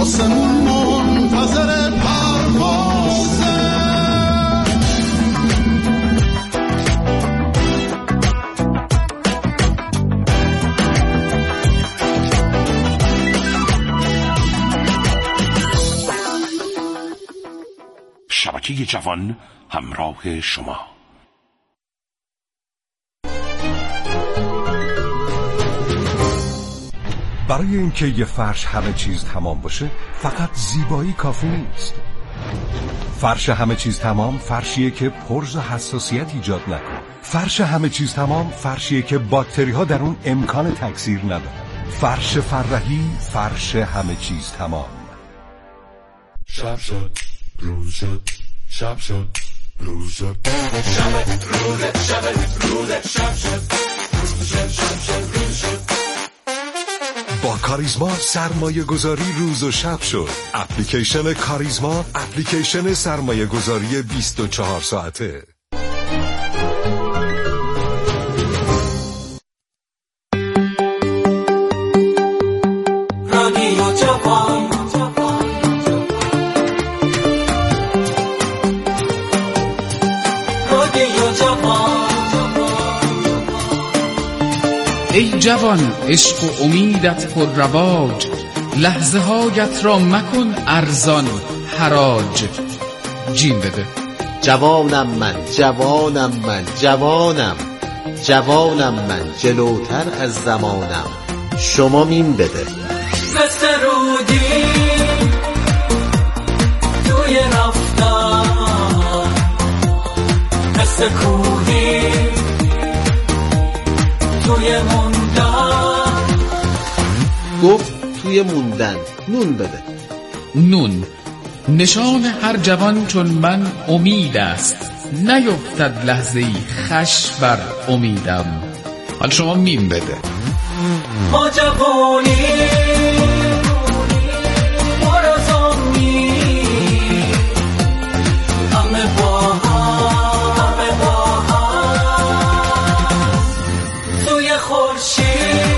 آسمون منتظر پروازه. شبکه جوان همراه شما. برای اینکه یه فرش همه چیز تمام باشه فقط زیبایی کافی نیست. فرش همه چیز تمام فرشیه که پرز و حساسیت ایجاد نکنه. فرش همه چیز تمام فرشیه که باکتری ها در اون امکان تکثیر نداره. فرش فرحی، فرش همه چیز تمام. شب شد روز شد، شب شد روز شد، شب روز شب روز شب شد، روز شد شب شد روز شد. با کاریزما سرمایه گذاری روز و شب شد. اپلیکیشن کاریزما، اپلیکیشن سرمایه گذاری 24 ساعته. رادیو جوان، رادیو جوان. ای جوان عشق و امیدت پر رواج، لحظه هایت را مکن ارزان حراج. جیم بده. جوانم من، جوانم من، جوانم، جوانم من، جلوتر از زمانم، شما مین بده. مثل رودی توی رفتن، مثل کوهی توی موندن. گفت توی موندن نون بده. نون نشان هر جوان چون من امید است، نیفتد لحظه ای خش بر امیدم. حال شما میم بده. ما جوانی مرزانی، همه با هم، همه با هم توی خورشید.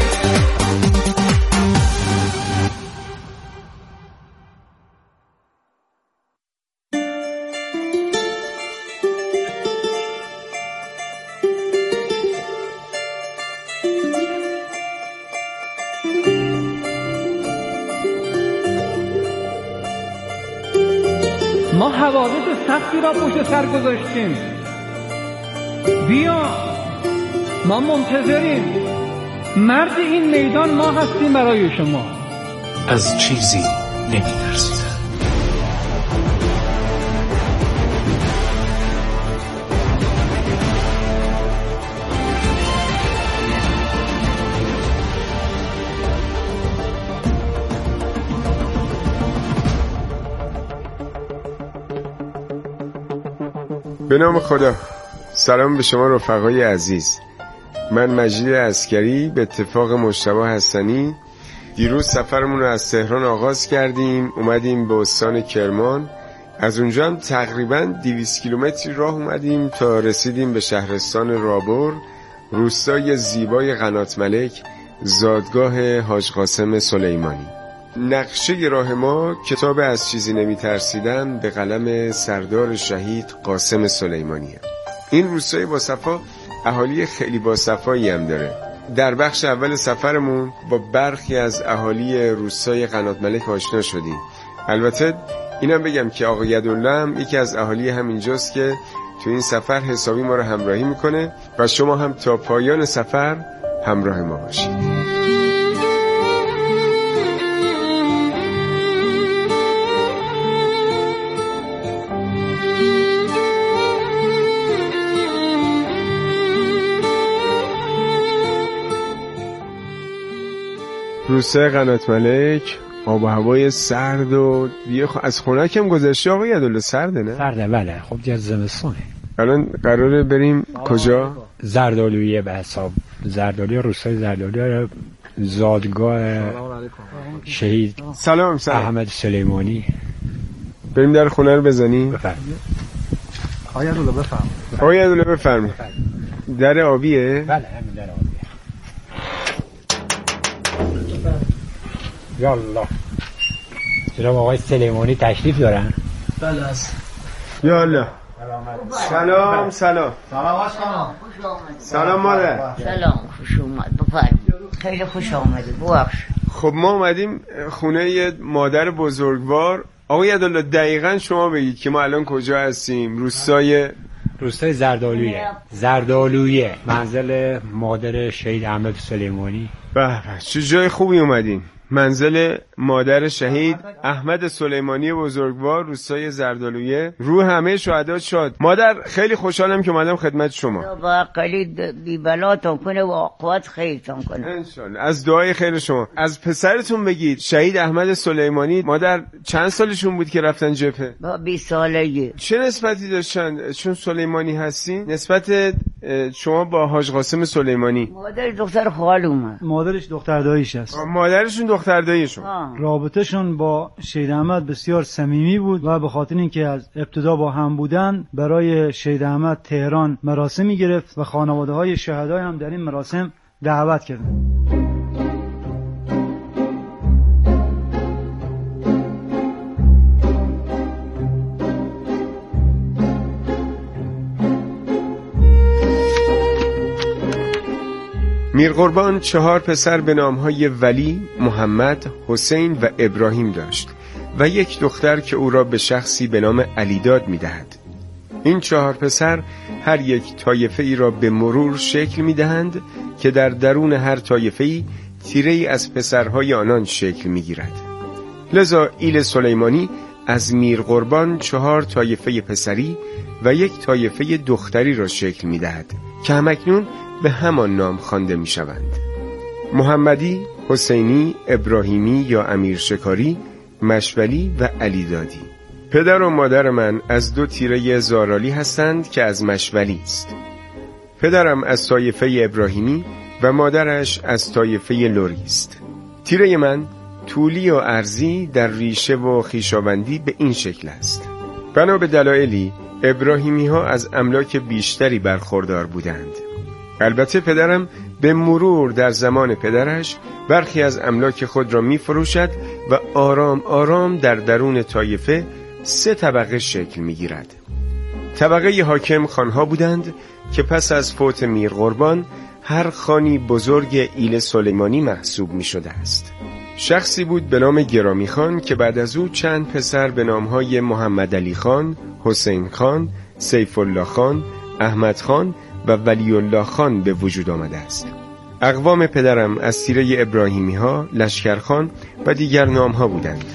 ما حوادث سختی را پشت سر گذاشتیم. بیا، ما منتظریم. مرد این میدان ما هستیم برای شما. از چیزی نمی‌ترسیدم. به نام خدا. سلام به شما رفقای عزیز. من مجید عسکری به اتفاق مجتبی حسنی دیروز سفرمون رو از تهران آغاز کردیم، اومدیم به استان کرمان. از اونجا هم تقریباً 200 کیلومتری راه اومدیم تا رسیدیم به شهرستان رابر، روستای زیبای قنات ملک، زادگاه حاج قاسم سلیمانی. نقشه راه ما کتاب از چیزی نمی‌ترسیدم به قلم سردار شهید قاسم سلیمانیه. این روستای باصفا اهالی خیلی باصفایی هم داره. در بخش اول سفرمون با برخی از اهالی روستای قنات ملک آشنا شدیم. البته اینم بگم که آقا یدالله هم یکی از اهالی همینجاست که تو این سفر حسابی ما رو همراهی میکنه و شما هم تا پایان سفر همراه ما باشید. روستای قنات ملک آب و هوای سرد و دیگه از خنک هم گذشته. آقا یدالله سرده نه؟ سرده بله. خب دیگه زمستونه. الان قراره بریم کجا؟ زردالویه به حساب. زردالویه، روستای زردالویه، زادگاه شهید سلام احمد سلیمانی. بریم در خونه رو بزنیم. بفرمایید. آقا یدالله بفرمایید. آقا یدالله بفرمایید. در آبیه؟ بله همین در آبیه. یالله جناب آقای سلیمانی تشریف دارن؟ بله هست. یا الله. سلام. سلام آشقا. سلام مادر. سلام، خوش اومد. بفرمایید. خیلی خوش آمدید. ببخش. خب ما اومدیم خونه مادر بزرگوار. آقای عدالله دقیقاً شما بگید که ما الان کجا هستیم؟ روستای زردالویه منزل مادر شهید احمد سلیمانی. به چه جای خوبی اومدیم. منزل مادر شهید احمد سلیمانی بزرگوار، روستای زردالویه. روح همه شهدا شاد. مادر خیلی خوشحالم که اومدم خدمت شما. با قلید بی بلاتون کنه و عاقبت خیرتون کنه انشالله. از دعای خیر شما. از پسرتون بگید شهید احمد سلیمانی. مادر چند سالشون بود که رفتن جبهه؟ با 20 سالگی. چه نسبتی داشتن چون سلیمانی هستین؟ نسبت شما با حاج قاسم سلیمانی؟ مادرش دختر خالومه. مادرش دختر داییش است. مادرشون دختر داییشون. رابطهشون با شهید احمد بسیار صمیمی بود و به خاطر اینکه از ابتدا با هم بودن برای شهید احمد تهران مراسمی گرفت و خانواده‌های شهدای هم در این مراسم دعوت کردند. میرقربان 4 پسر به نامهای ولی، محمد، حسین و ابراهیم داشت و 1 دختر که او را به شخصی به نام علیداد می‌دهد. این 4 پسر هر یک طایفه ای را به مرور شکل می‌دهند که در درون هر طایفه ای تیره ای از پسرهای آنان شکل می‌گیرد. لذا ایل سلیمانی از میرقربان 4 طایفه پسری و 1 طایفه دختری را شکل می‌دهد که همکنون به همان نام خوانده می‌شوند: محمدی، حسینی، ابراهیمی یا امیرشکاری، مشولی و علیدادی. پدر و مادر من از 2 تیره زارالی هستند که از مشولی است. پدرم از طایفه ابراهیمی و مادرش از طایفه لوری است. تیره من طولی و عرضی در ریشه و خویشاوندی به این شکل است: بنا به دلایلی ابراهیمی ها از املاک بیشتری برخوردار بودند. البته پدرم به مرور در زمان پدرش برخی از املاک خود را می فروشد و آرام آرام در درون طایفه 3 طبقه شکل می گیرد. طبقه حاکم خانها بودند که پس از فوت میرقربان هر خانی بزرگ ایل سلیمانی محسوب می شده است. شخصی بود به نام گرامی خان که بعد از او چند پسر به نامهای محمد علی خان، حسین خان، سیف الله خان، احمد خان و ولی الله خان به وجود آمده است. اقوام پدرم از تیره ابراهیمی ها، لشکر خان و دیگر نام ها بودند.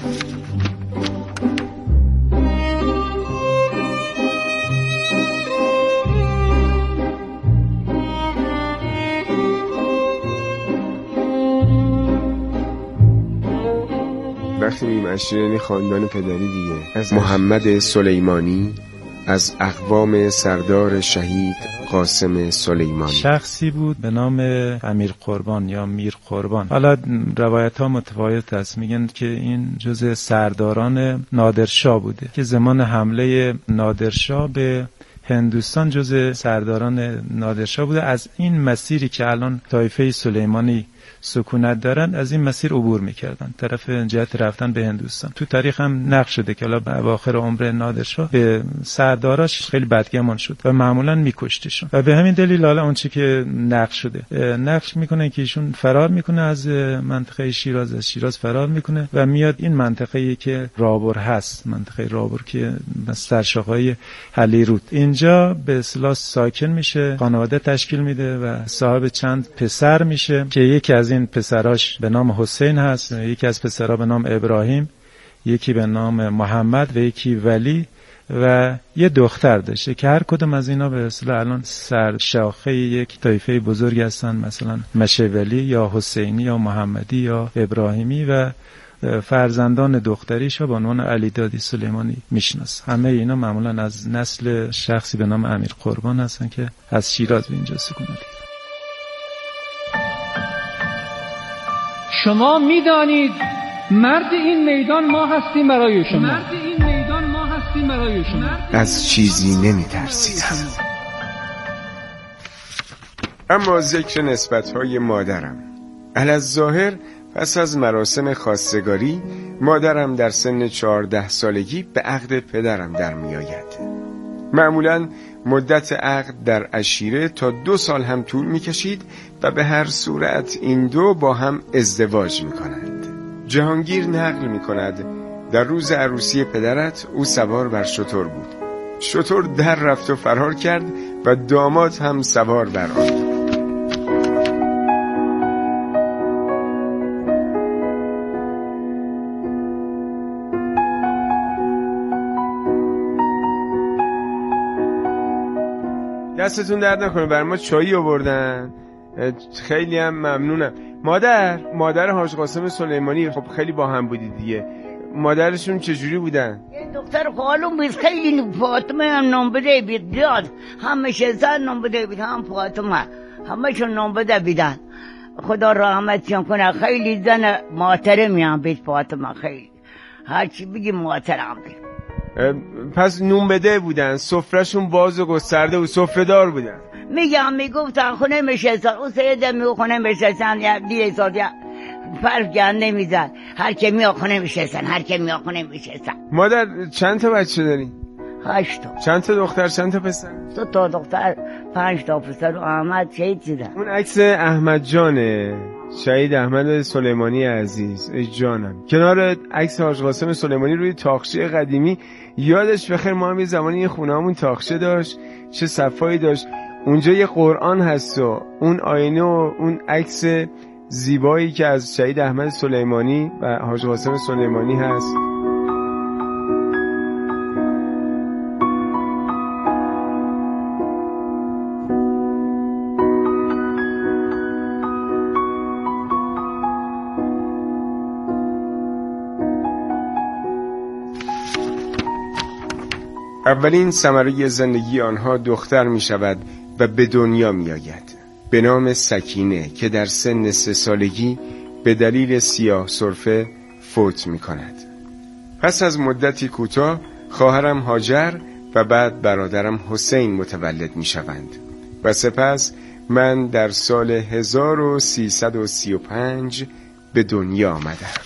وقتی می‌مشین خاندان پدری دیگه از محمد سلیمانی، از اقوام سردار شهید قاسم سلیمانی. شخصی بود به نام امیر قربان یا میر قربان. حالا روایت ها متفاوت است. میگن که این جزء سرداران نادرشاه بوده که زمان حمله نادرشاه به هندوستان جزء سرداران نادرشاه بوده. از این مسیری که الان طایفه سلیمانی سکونت دارن از این مسیر عبور میکردن طرف جهت رفتن به هندوستان. تو تاریخ هم نقش شده که حالا به اواخر عمر نادرشاه به سرداراش خیلی بدگمان شد و معمولا میکشتشون و به همین دلیل حالا اون چی که نقش شده نقش میکنه که ایشون فرار میکنه از منطقه شیراز، از شیراز فرار میکنه و میاد این منطقه‌ای که رابر هست، منطقه رابر که سرشاخه‌های هلیرود، اینجا به اصطلاح ساکن میشه، خانواده تشکیل میده و صاحب چند پسر میشه که یکی از این پسراش به نام حسین هست، یکی از پسرها به نام ابراهیم، یکی به نام محمد و یکی ولی و یه دختر داشته که هر کدوم از اینا به اصطلاح الان سرشاخه یک طایفه بزرگ هستن، مثلا مشولی یا حسینی یا محمدی یا ابراهیمی و فرزندان دختریش با عنوان علیدادی سلیمانی میشناس. همه اینا معمولا از نسل شخصی به نام امیر قربان هستن که از شیراز به اینجا سکونت. شما میدانید مرد این میدان ما هستیم برای شما. مرد این میدان ما هستیم برای شما. از چیزی نمیترسیدم. اما ذکر نسبت‌های مادرم. الظاهر پس از مراسم خواستگاری مادرم در سن 14 سالگی به عقد پدرم در می آید. معمولاً مدت عقد در عشیره تا 2 سال هم طول می کشید و به هر صورت این دو با هم ازدواج می کنند. جهانگیر نقل می کند در روز عروسی پدرت او سوار بر شتر بود. شتر در رفت و فرار کرد و داماد هم سوار بر آن. دستتون درد نکنه، برای ما چایی آوردن، خیلی هم ممنونم. مادر حاج قاسم سلیمانی خب خیلی با هم بودید دیگه، مادرشون چجوری بودن؟ یه دختر خالم بود، خیلی فاطمه هم نام بده بید بیاد، همشه زن نام بده بید، هم فاطمه همشون نام بده بیدن. خدا رحمتشون کنه، خیلی زن محترمی هم بید فاطمه، خیلی هرچی بگی محترم بید. پس نون بده بودن، سفرهشون باز و گسترده و سفره دار بودن. میگفتن خونه میشستن، او سیده میگو خونه میشستن، یا دیگه سال یا فرق گن نمیزن، هر که میگو خونه میشستن، هر که میگو خونه میشستن. مادر چند تا بچه داری؟ 8 تا. چند تا دختر چند تا پسر؟ 2 تا دختر 5 تا پسر و احمد شهید شدن. اون عکس احمد جانه، شهید احمد سلیمانی عزیز، ای جانم. کنار عکس حاج قاسم سلیمانی روی تاقچه قدیمی، یادش بخیر ما هم یه زمانی یه خونه‌مون تاقچه داشت، چه صفایی داشت. اونجا یه قرآن هست و اون آینه و اون عکس زیبایی که از شهید احمد سلیمانی و حاج قاسم سلیمانی هست. اولین ثمره زندگی آنها دختر می شود و به دنیا می آید به نام سکینه که در سن 3 سالگی به دلیل سیاه سرفه فوت می کند. پس از مدتی کوتاه خواهرم هاجر و بعد برادرم حسین متولد می شوند و سپس من در سال 1335 به دنیا آمدم.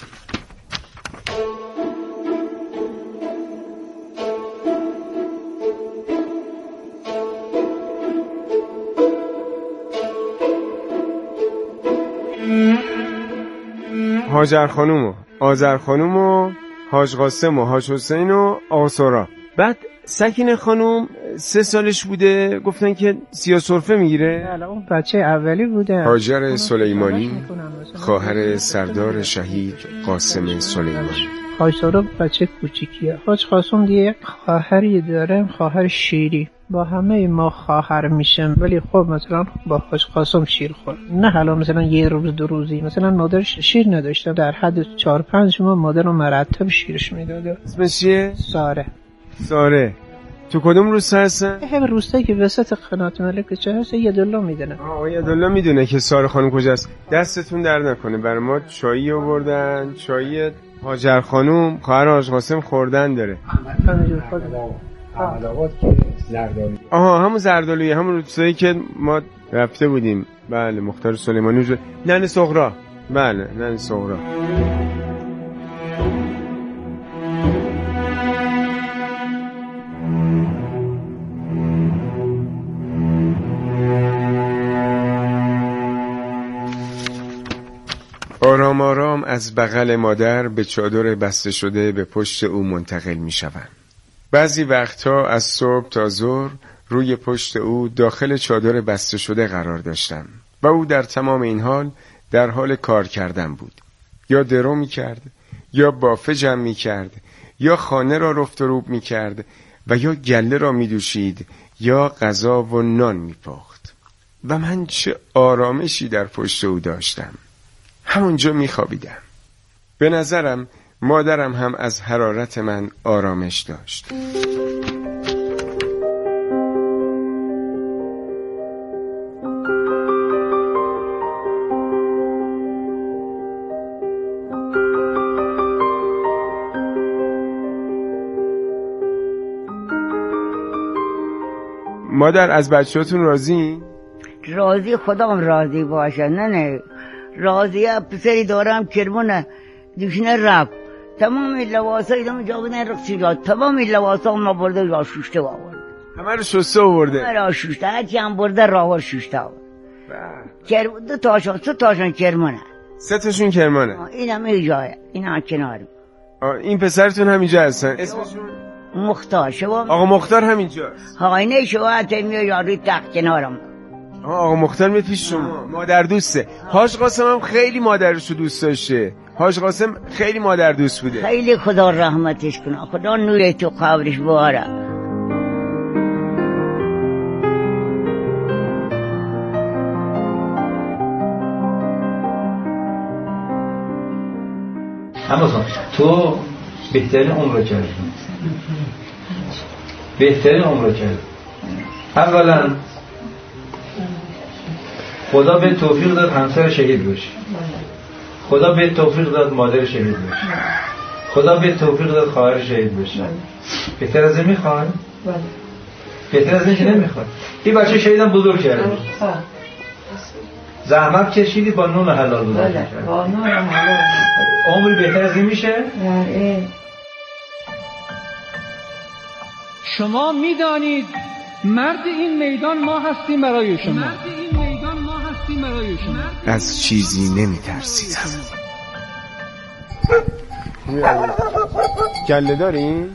هاجر خانوم و آذر خانوم و حاج قاسم و حاج حسین و آسورا. بعد سکینه خانوم 3 سالش بوده گفتن که سیاه سرفه میگیره. بله اون بچه اولی بوده. هاجر سلیمانی خواهر سردار شهید قاسم سلیمانی. آسورا بچه کوچیکیه. حاج قاسم دیگه خواهری داره، خواهر شیری. با همه ما خواهر میشم، ولی خب مثلا با حاج قاسم شیر خورد، نه حالا مثلا یه روز 2 روزی. مثلا مادرش شیر نداشته، در حد 4-5 ماه مادر رو مرتب شیرش میداده. اسمش چیه؟ ساره. تو کدوم روستا هستن؟ همه روستایی که وسط قنات ملک چه هست یدالله میدونه. یدالله میدونه که ساره خانم کجاست. دستتون در نکنه، برای ما چایی آوردن، چایی هاجر خانم خواهر حاج قاسم خوردن داره. همون زردالویی، همون روستایی که ما رفته بودیم. بله مختار سلیمانی جو. ننه صغرا. بله ننه صغرا. آرام آرام از بغل مادر به چادر بسته شده به پشت او منتقل می شوند. بعضی وقتها از صبح تا ظهر روی پشت او داخل چادر بسته شده قرار داشتم و او در تمام این حال در حال کار کردن بود. یا درو می کرد، یا بافه جمع می کرد، یا خانه را رفت و روب می کرد و یا گله را می دوشید، یا غذا و نان می پخت. و من چه آرامشی در پشت او داشتم. همونجا می خوابیدم. به نظرم مادرم هم از حرارت من آرامش داشت. مادر از بچه‌هاتون راضی؟ راضی، خدام راضی باشه. نه راضیه پسری دارم کرمونه دوشنه رفت تمام لباسای دم جا بودن رقصی جا تمام لباسا ما برده یا شوشته آورد همه رو شسته آورده همه رو شوشته هرچی هم برده راور شوشته آورد دو تاشون سه تاشون کرمونه سه تاشون کرمانه این هم ایجایه این هم کناریم این پسرتون همینجا هستن اسمشون مختار شما آقا مختار همینجاست آقاینه شما حتی میاد یاری تخت کنارم آقا مختار میاد پیش شما مادر دوسته حاج قاسم هم خیلی مادرشو دوست داشته حاج قاسم خیلی مادر دوست بوده خیلی خدا رحمتش کنه خدا نور تو قبرش باره اما تو بهترین عمر کردی بهترین عمر کردی اولا خدا به توفیق داد همسر شهید باشی خدا به توفیق داد مادر شهید باشی خدا به توفیق داد خواهر شهید باشی بهتر از این میخوای؟ بهتر از این که نمیخوای این بچه شهیدم بزرگ کردی زحمت کشیدی با نون حلال بزرگ کردی با نون حلال عمری بهتر از این میشه؟ شما میدانید مرد این میدان ما هستیم برای شما از چیزی نمیترسیدم گله داریم؟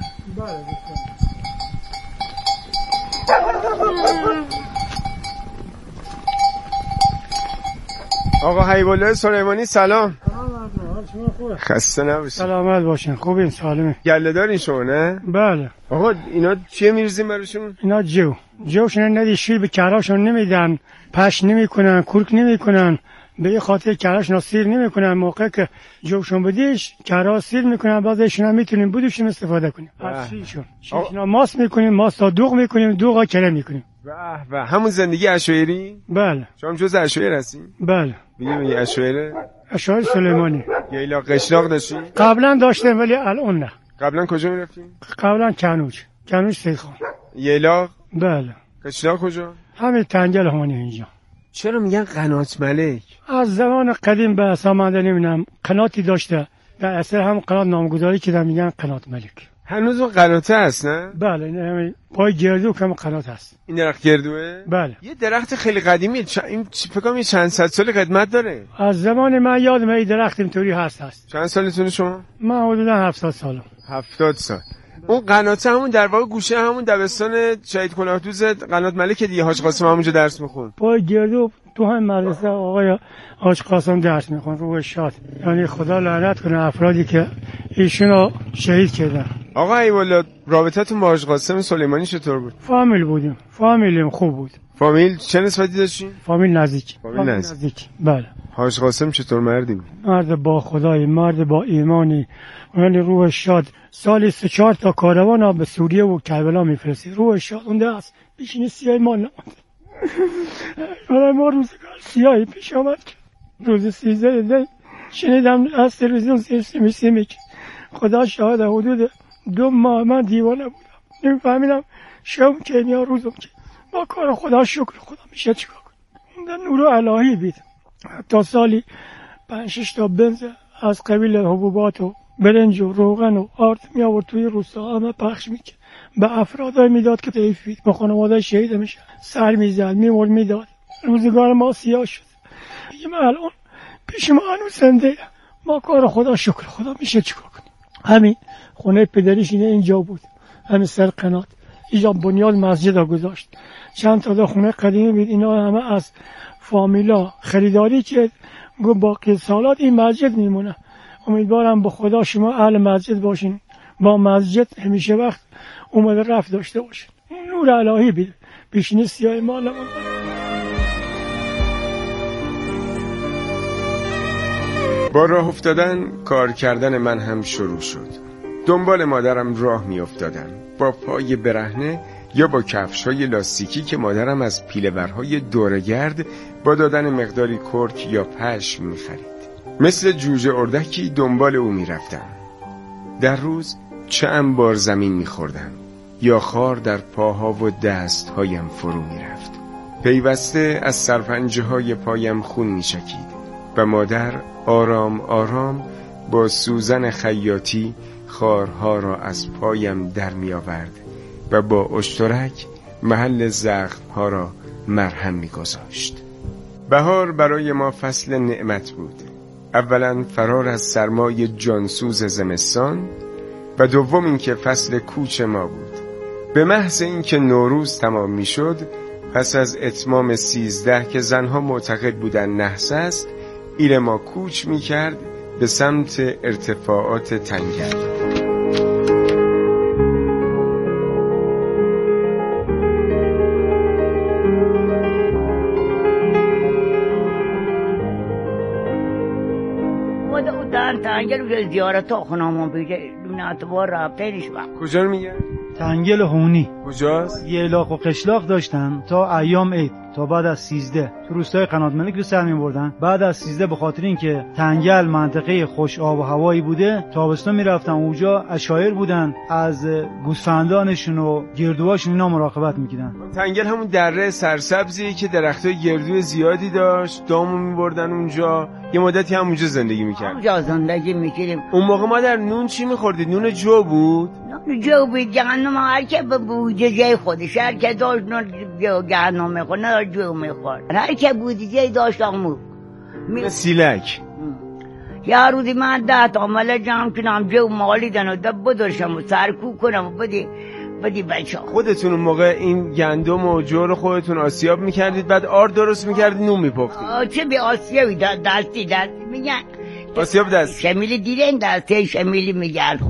آقا حبیبالله سلیمانی سلام خسته نباشید سلامت باشین خوبین سالمه گله دارین شما نه؟ بله آقا اینا چیه میرزیم براشون؟ اینا جوشون ندی شیر به کراشون نمیدن پش نمیکنن کورک نمیکنن به یه خاطر کراشون سیر نمیکنن موقع که جوشون بدیش کرا سیر میکنن بعد ایشون میتونیم بودوشون استفاده کنیم از شیرشون شیرشون ماست میکنیم ماست دوغ میکنیم دوغا کره میکنیم و همون زندگی عشایری؟ بله شما جز عشایر هستین؟ بله بگیم عشایر سلیمانی ییلا قشلاق داشتین؟ قبلا داشتیم ولی الان نه قبلا کجا میرفتین؟ قبلا کنوج سیدخان ییلا؟ بله قشلاق کجا؟ همین تنگل همانی اینجا چرا میگن قنات ملک؟ از زمان قدیم به سامانده نمیدونم قناتی داشته در اصل هم قنات نامگذاری که میگن قنات ملک هنوز اون قناته هست نه؟ بله این پای گردو کم قنات هست این درخت گردوه؟ بله یه درخت خیلی قدیمیه این فکر کنم چند صد سال خدمت داره از زمان من یادم این درخت اینطوری هست چند سالتونه شما؟ من حدودا 70 سالم 70 سال اون قناته همون در واقع گوشه همون دبستان شهید کلاهدوز قنات ملک دیگه حاج قاسم همونجا درس میخون پای گردو تو هم مدرسه آقای حاج قاسم درس میخون روح شاد یعنی خدا لعنت کنه افرادی که ایشونو شهید کردن آقا ایوالا رابطتون با حاج قاسم سلیمانی چطور بود؟ فامیل بودیم فامیلیم خوب بود فامیل چه نسبتی داشتین؟ فامیل نزدیک بله حاج قاسم چطور مردی بود؟ مرد با خدای مرد با ایمانی یعنی روح شاد سالی 3-4 تا کاروان به سوریه و کربلا میفرستید روح شاد اونده است بیشین سیاه ما نمانده ما روزگار سیاهی پیش آمد روز 13 دی شنیدم از تلویزیون سیمی خدا شاهد حدود 2 ماه من دیوانه بودم نمیفهمیدم شب که یا روزم که با کار خدا شکر خدا میشه چیکار کنم اون نور الهی بید تا سالی 5-6 تا بنز از قبیل حبوبات و برنج و روغن و آرد می آورد توی روستا همه پخش میکرد به افرادای میداد که تیفید به خانواده شهید میشه سر میزد میمرد میداد روزگار ما سیاه شد من الان پیش ما هنوز زنده ما کار خدا شکر خدا میشه چیکار کنیم همین خونه پدریش اینجا بود همین سر قنات اینجا بنیاد مسجد ها گذاشت چند تا خونه قدیمی بود اینا همه از فامیلا خریداری که باقی سالات این مسجد میمونه امیدوارم به خدا شما اهل مسجد باشین با مسجد همیشه وقت اومده رفت داشته باشین نور الهی بید پیشینی سیاه مال با راه افتادن کار کردن من هم شروع شد دنبال مادرم راه می افتادم با پای برهنه یا با کفش‌های لاستیکی که مادرم از پیله‌ورهای دورگرد با دادن مقداری کرک یا پشم می خرید مثل جوجه اردکی دنبال او می رفتم در روز چند بار زمین می خوردم یا خار در پاها و دستهایم فرو می رفت پیوسته از سرپنجه های پایم خون می شکید و مادر آرام آرام با سوزن خیاطی خارها را از پایم در می آورد و با اشترک محل زخمها را مرهم می گذاشت. بهار برای ما فصل نعمت بود. اولا فرار از سرمای جانسوز زمستان و دوم اینکه فصل کوچ ما بود. به محض اینکه نوروز تمام می شد، پس از اتمام 13 که زنها معتقد بودن نحس است، ایل ما کوچ می کرد به سمت ارتفاعات تنگل. تنگل زیارت ها خونمون بیده دون اعتبار رفته نیش وقت. کجا رو میگن؟ تنگل هونی. کجاست؟ یه علاق و قشلاق داشتن تا ایام عید، تا بعد از 13 تو روستای قنات ملک رو سر می‌بردن. بعد از 13 به خاطر اینکه تنگل منطقه خوش آب و هوایی بوده، تابستون میرفتن اونجا، عشایر بودن، از گوسفندانشون و گردوهاشون اینا مراقبت می‌کردن. تنگل همون دره سرسبزی که درختای گردوی زیادی داشت، دامو می‌بردن اونجا. یه مدتی هم اونجا زندگی می‌کردیم. اونجا زندگی می‌کردیم. اون موقع ما در نون چی می‌خوردید؟ نون جو بود؟ نون جو بود، گندم هر که بود جای خودش، هر که داشت نون جو گندم می‌خورد، نه جو می‌خورد. هر که بود جای داشت آمو. سیلک. یه روزی من 10 تا مله جمع کنم جو مالیدن و بدرشم و سرکوب کنم و بدی بچه. خودتون اون موقع این گندم و جو رو خودتون آسیاب میکردید، بعد آرد درست میکردید، نون میپختید؟ چه به آسیابی دستی میگن آسیاب دست شمیلی دیرین دستی شمیلی میگرد.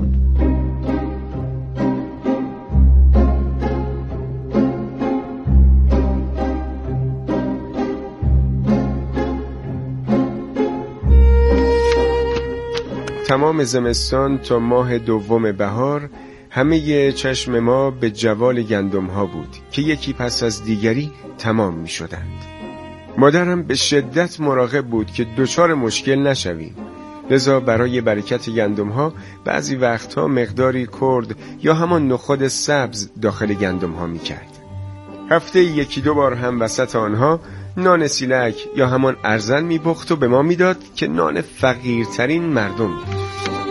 تمام زمستان تا ماه دوم بهار همه چشم ما به جوال گندم ها بود که یکی پس از دیگری تمام می شدند. مادرم به شدت مراقب بود که دچار مشکل نشویم، لذا برای برکت گندم ها بعضی وقتها مقداری کرد یا همان نخود سبز داخل گندم ها می کرد. هفته 1-2 بار هم وسط آنها نان سیلک یا همان ارزن می پخت و به ما می داد که نان فقیرترین مردم بود.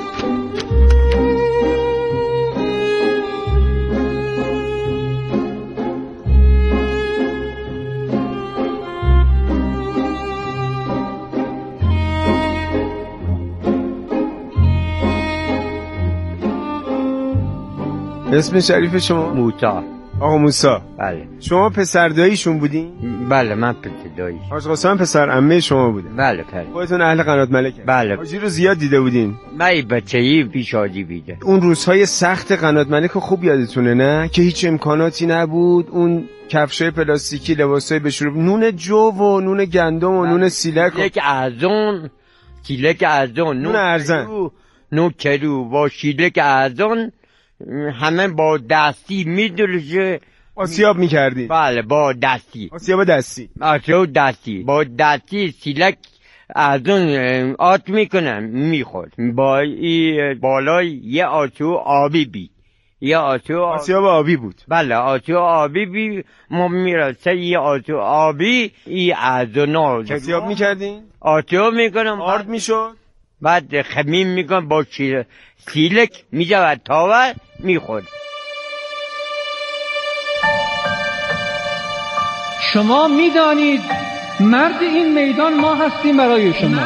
اسم شریف شما؟ موسی. آقا موسی. بله. شما پسر داییشون بودین؟ بله من پسر دایی. حاج قاسم پسر عمه شما بوده؟ بله پسر. خودتون اهل قنات ملک؟ بله. حاجی رو زیاد دیده بودین؟ من بچه‌ای پیش حاجی بیده. اون روزهای سخت قنات ملک خوب یادتونه نه؟ که هیچ امکاناتی نبود، اون کفشای پلاستیکی، لباسای بشور، نون جو و نون گندم و نون سیلک سیلک ارزون، نون ارزن، نون کدو با شیلک ارزون، همه با دستی میدلشه آسیاب میکردی؟ بله با دستی. آسیاب دستی. با دستی سیلک ارزون آت میکنم میخورد. با بالای یه آتو آبی بی. آسیاب آبی بود. بله آتو آبی بی. ما میرسه یه آتو آبی ای ارزونا آسیاب میکردین؟ آتو میکنم آرد میشد؟ بعد خمیم میکنم با سیلک میجود تاور میخورد. شما میدانید مرد این میدان ما هستیم برای شما.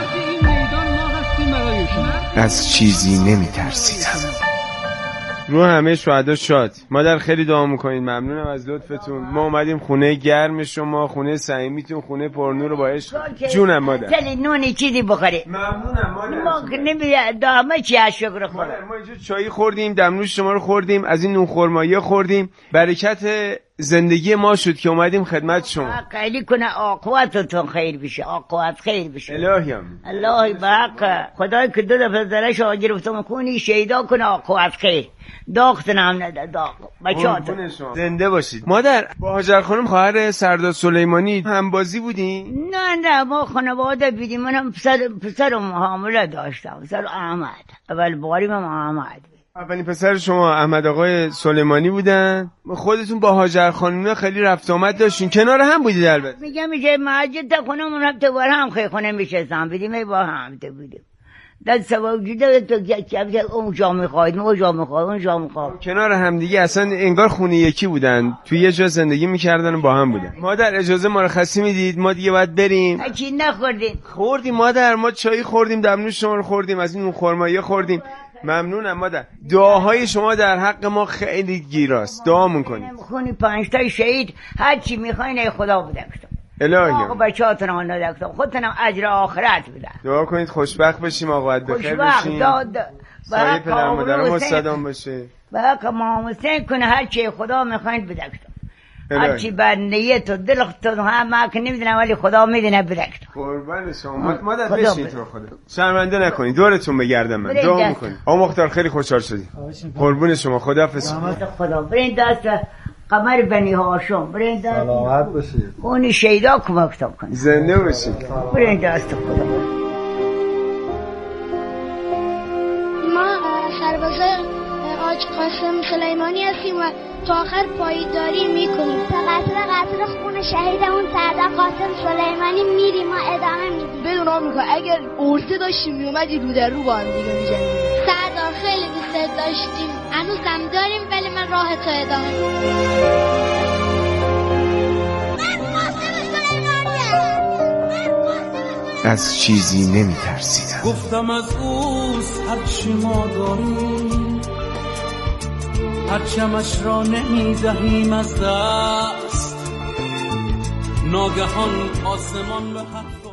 از چیزی نمیترسیدم. رو همه شهدا شاد. مادر خیلی دعا میکنید، ممنونم از لطفتون. ما اومدیم خونه گرم شما، خونه صمیمیتون، خونه پرنور با عشق. جونم مادر. خیلی نونی چیزی بخوری. ممنونم مادر. ما نمیدونم چی از شکر خدا. ما اینجا چای خوردیم، دمنوش شما رو خوردیم، از این نون خرمایی خوردیم. برکت زندگی ما شد که اومدیم خدمت شما. خیلی کنه عاقبتتون خیر بشه، عاقبت خیر بشه. الهی بحق خدای که 2 دفعه زرش ها گرفتم کنی شیدا کنه عاقبت خیر. داختن هم نده داغ بچه‌تون زنده باشید. مادر با هاجر خانم خواهر سردار سلیمانی هم بازی بودین؟ نه ما خانواده بودیم. منم پسرم حامله داشتم، پسر احمد. اول باریم هم احمد. اولین پسر شما احمد آقای سلیمانی بودن. خودتون با هاجر خانم خیلی رفت آمد داشتین، کنار هم بودید البته؟ میگم میشه مسجد تا خونمون هم تو بار هم خونه میشستم بودیم با هم تو بودیم دست سوا وجوده تو اون جا میخواید اون جا میخواید اون جا میخواید کنار هم دیگه، اصلا انگار خونه یکی بودن، توی یه جا زندگی میکردن و با هم بودن. مادر اجازه مرخصی میدید؟ ما دیگه باید بریم. چی نخوردیم؟ خوردیم مادر، ما چای خوردیم، دمنوش شما رو خوردیم، از این خرمایی خوردیم. ممنونم مادر. دعاهای شما در حق ما خیلی گیراست، دعا میکنید. خونی 5 تا شهید هر چی میخواین ای خدا بدکتم الهی آقا بچه‌هاتون رو ندکتم خودتونم اجر آخرت بدن. دعا کنید خوشبخت بشیم، آقا بخیر بشیم، سایه پدر مادرم مستدام باشه، به حق امام حسین کنه هر چی خدا میخواین بدکتم، هر چی بر نیت و دلتون هم ما که نمیدونم ولی خدا میدونه بدکتم. قربان شما مادر بشین تو خدا شرمنده نکنید، دورتون بگردم من دعا میکنید. آقا مختار خیلی خوشحال شدیم، قربون شما، خداحافظ. خدا برین دست قمر بنی هاشم، برین دست سلامت باشید، اون شهیدا کمکتون کنید، زنده باشید، برین دست خدا. ما سربازای حاج قاسم سلیمانی هستیم و تا آخر پایداری میکنیم. تا قتل خون شهیدمون سردار قاسم سلیمانی میریم، ما ادامه میدیم. بدون آمریکا اگر ارته داشتیم میومدی رو در رو با هم دیگه میجنگیم. سردار خیلی دوست داشتیم، هنوزم داریم، ولی من راه تو ادامه میدم. از چیزی نمیترسیدم. گفتم از اوست هرچی ما داریم، هرچمش را نمیدهیم از دست، ناگهان آسمان به حرف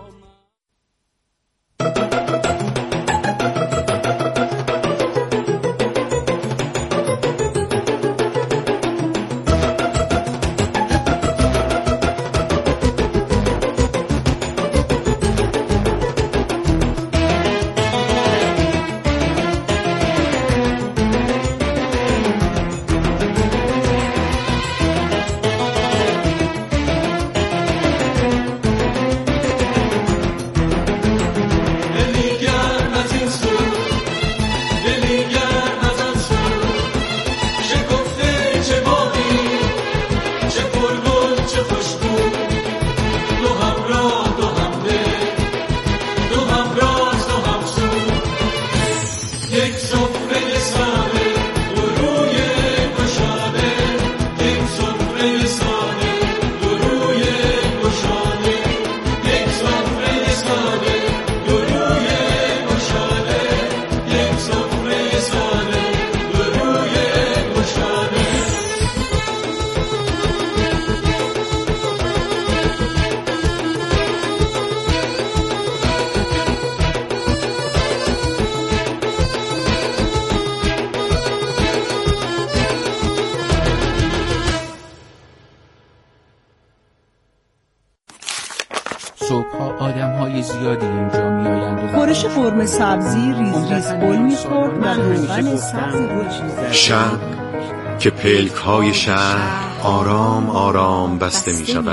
صبح‌ها آدم‌های زیادی اینجا می‌آیند و خورش قرمه سبزی ریز ریز گل می‌خورد و روغن سبز رو شب که پلک‌های شهر آرام آرام بسته می‌شود،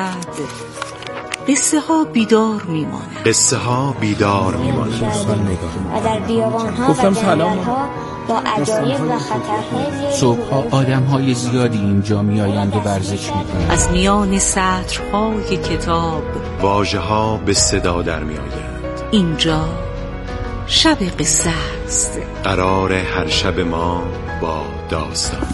قصه ها بیدار می‌مانند، قصه ها بیدار می‌مانند. و در بیابان‌ها گفتم سلام با عجایب و خطرهای صبح‌ها آدم‌های زیادی اینجا می‌آیند و ورزش می‌کنند. از میان سطرهای کتاب واژه‌ها به صدا در می‌آیند. اینجا شب قصه است. قرار هر شب ما با داستان.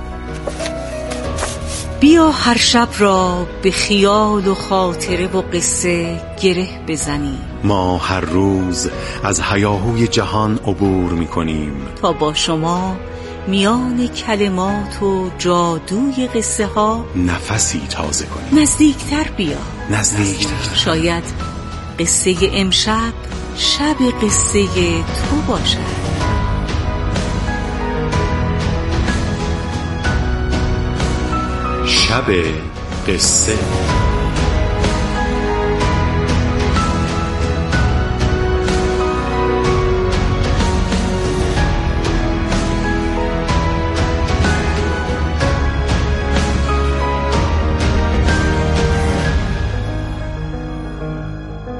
بیا هر شب را به خیال و خاطره و قصه گره بزنیم. ما هر روز از هیاهوی جهان عبور می‌کنیم تا با شما میان کلمات و جادوی قصه ها نفسی تازه کنیم. نزدیکتر بیا، نزدیکتر. شاید قصه امشب شب قصه تو باشد. شب قصه.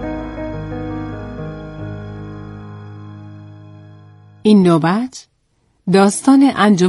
این نوبت داستان انجمن